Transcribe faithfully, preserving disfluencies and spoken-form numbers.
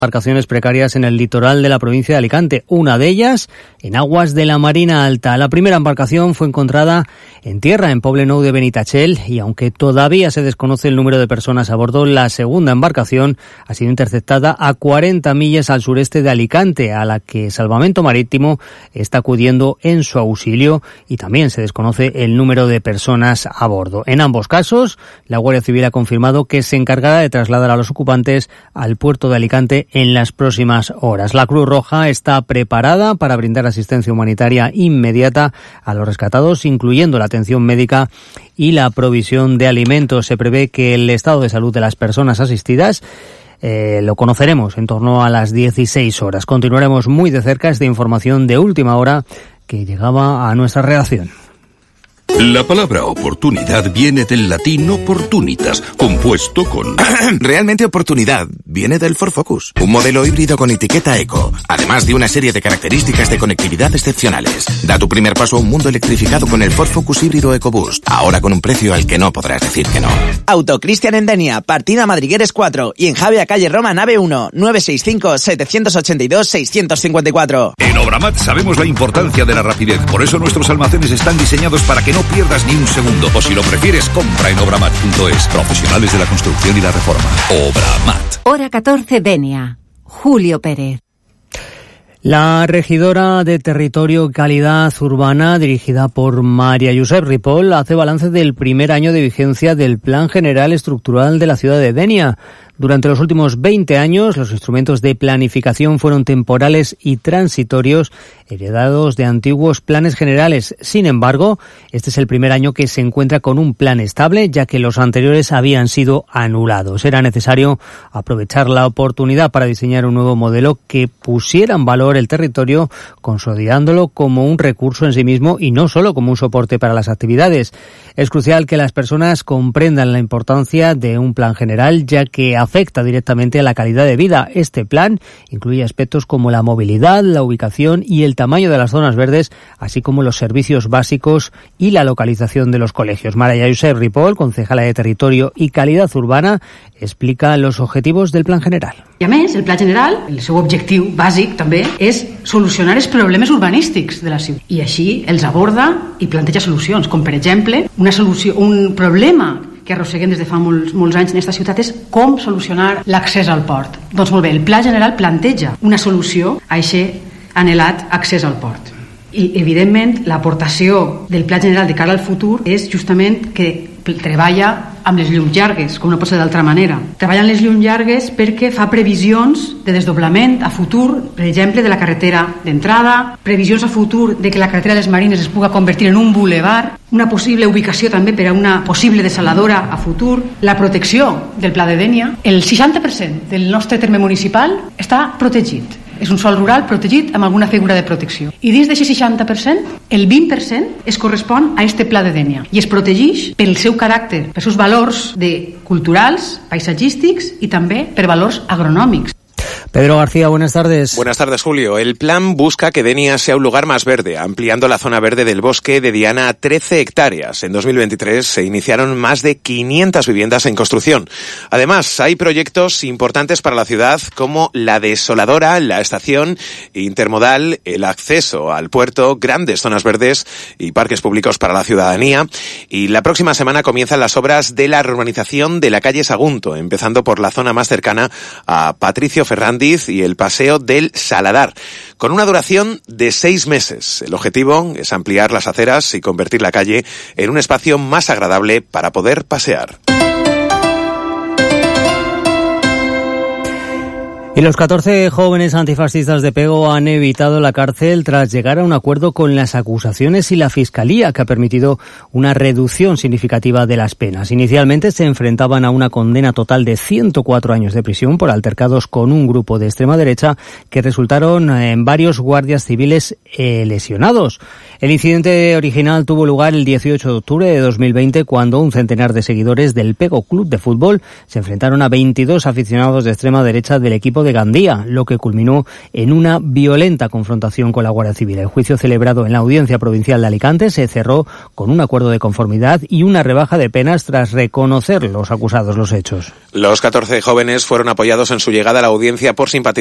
embarcaciones precarias en el litoral de la provincia de Alicante, una de ellas en aguas de la Marina Alta. La primera embarcación fue encontrada en tierra en Poblenou de Benitachell y aunque todavía se desconoce el número de personas a bordo, la segunda embarcación ha sido interceptada a cuarenta millas al sureste de Alicante, a la que Salvamento Marítimo está acudiendo en su auxilio, y también se desconoce el número de personas a bordo. En ambos casos, la Guardia Civil ha confirmado que se encargará de trasladar a los ocupantes al puerto de Alicante en las próximas horas. La Cruz Roja está preparada para brindar asistencia humanitaria inmediata a los rescatados, incluyendo la atención médica y la provisión de alimentos. Se prevé que el estado de salud de las personas asistidas eh, lo conoceremos en torno a las dieciséis horas. Continuaremos muy de cerca esta información de última hora que llegaba a nuestra redacción. La palabra oportunidad viene del latín opportunitas, compuesto con... Realmente oportunidad viene del Ford Focus, un modelo híbrido con etiqueta eco, además de una serie de características de conectividad excepcionales. Da tu primer paso a un mundo electrificado con el Ford Focus híbrido EcoBoost, ahora con un precio al que no podrás decir que no. Auto Cristian en Denia, partida Madrigueres cuatro y en Javea calle Roma nave uno, nueve seis cinco, siete ocho dos, seis cinco cuatro. En Obramat sabemos la importancia de la rapidez, por eso nuestros almacenes están diseñados para que no pierdas ni un segundo, o si lo prefieres, compra en obramat punto es. Profesionales de la construcción y la reforma. Obramat. Hora catorce, Denia. Julio Pérez. La regidora de Territorio y Calidad Urbana, dirigida por María Josep Ripoll, hace balance del primer año de vigencia del Plan General Estructural de la ciudad de Denia. Durante los últimos veinte años, los instrumentos de planificación fueron temporales y transitorios, heredados de antiguos planes generales. Sin embargo, este es el primer año que se encuentra con un plan estable, ya que los anteriores habían sido anulados. Era necesario aprovechar la oportunidad para diseñar un nuevo modelo que pusiera en valor el territorio, consolidándolo como un recurso en sí mismo y no solo como un soporte para las actividades. Es crucial que las personas comprendan la importancia de un plan general, ya que afecta directamente a la calidad de vida. Este plan incluye aspectos como la movilidad, la ubicación y el tamaño de las zonas verdes, así como los servicios básicos y la localización de los colegios. María Josep Ripoll, concejala de Territorio y Calidad Urbana, explica los objetivos del plan general. I a més, el pla general, el seu objectiu bàsic també és solucionar els problemes urbanístics de la ciutat. I així els aborda i planteja solucions, com per exemple una solució, un problema que arrosseguem des de fa molts, molts anys en aquesta ciutat és com solucionar l'accés al port. Doncs molt bé, el pla general planteja una solució a aquest anhelat accés al port. I, evidentment, l'aportació del pla general de cara al futur és justament que treballa amb les llums llargues, com no pot ser d'altra manera. Treballa amb les llums llargues perquè fa previsions de desdoblament a futur, per exemple, de la carretera d'entrada, previsions a futur de que la carretera de les Marines es puga convertir en un bulevar, una possible ubicació també per a una possible desaladora a futur, la protecció del Pla de Dénia. El seixanta per cent del nostre terme municipal està protegit. És un sòl rural protegit amb alguna figura de protecció. I dins d'aquest seixanta per cent, el vint per cent es correspon a este Pla de Dénia i es protegeix pel seu caràcter, per seus valors de culturals, paisatgístics i també per valors agronòmics. Pedro García, buenas tardes. Buenas tardes, Julio. El plan busca que Denia sea un lugar más verde, ampliando la zona verde del bosque de Diana a trece hectáreas. En dos mil veintitrés se iniciaron más de quinientas viviendas en construcción. Además, hay proyectos importantes para la ciudad como la desoladora, la estación intermodal, el acceso al puerto, grandes zonas verdes y parques públicos para la ciudadanía. Y la próxima semana comienzan las obras de la reurbanización de la calle Sagunto, empezando por la zona más cercana a Patricio Fernández y el Paseo del Saladar, con una duración de seis meses. El objetivo es ampliar las aceras y convertir la calle en un espacio más agradable para poder pasear. Y los catorce jóvenes antifascistas de Pego han evitado la cárcel tras llegar a un acuerdo con las acusaciones y la Fiscalía, que ha permitido una reducción significativa de las penas. Inicialmente se enfrentaban a una condena total de ciento cuatro años de prisión por altercados con un grupo de extrema derecha que resultaron en varios guardias civiles eh, lesionados. El incidente original tuvo lugar el dieciocho de octubre de dos mil veinte, cuando un centenar de seguidores del Pego Club de Fútbol se enfrentaron a veintidós aficionados de extrema derecha del equipo centro de Gandía, lo que culminó en una violenta confrontación con la Guardia Civil. El juicio celebrado en la Audiencia Provincial de Alicante se cerró con un acuerdo de conformidad y una rebaja de penas tras reconocer los acusados los hechos. Los catorce jóvenes fueron apoyados en su llegada a la audiencia por simpatizantes